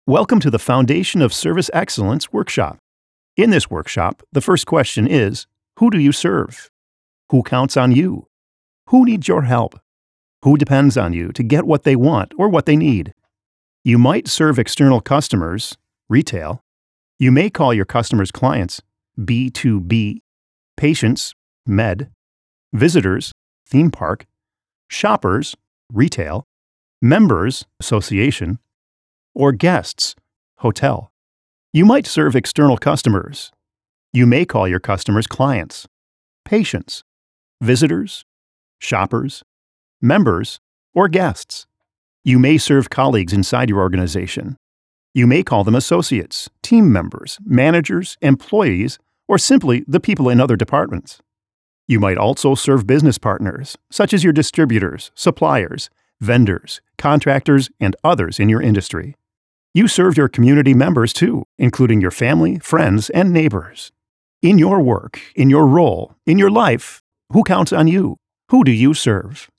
Welcome to the Foundation of Service Excellence workshop. In this workshop, the first question is, who do you serve? Who counts on you? Who needs your help? Who depends on you to get what they want or what they need? You might serve external customers, retail. You may call your customers clients, B2B, patients, med, visitors, theme park, shoppers, retail, members, association, or guests, hotel. You might serve external customers. You may call your customers clients, patients, visitors, shoppers, members, or guests. You may serve colleagues inside your organization. You may call them associates, team members, managers, employees, or simply the people in other departments. You might also serve business partners, such as your distributors, suppliers, vendors, contractors, and others in your industry. You serve your community members too, including your family, friends, and neighbors. In your work, in your role, in your life, who counts on you? Who do you serve?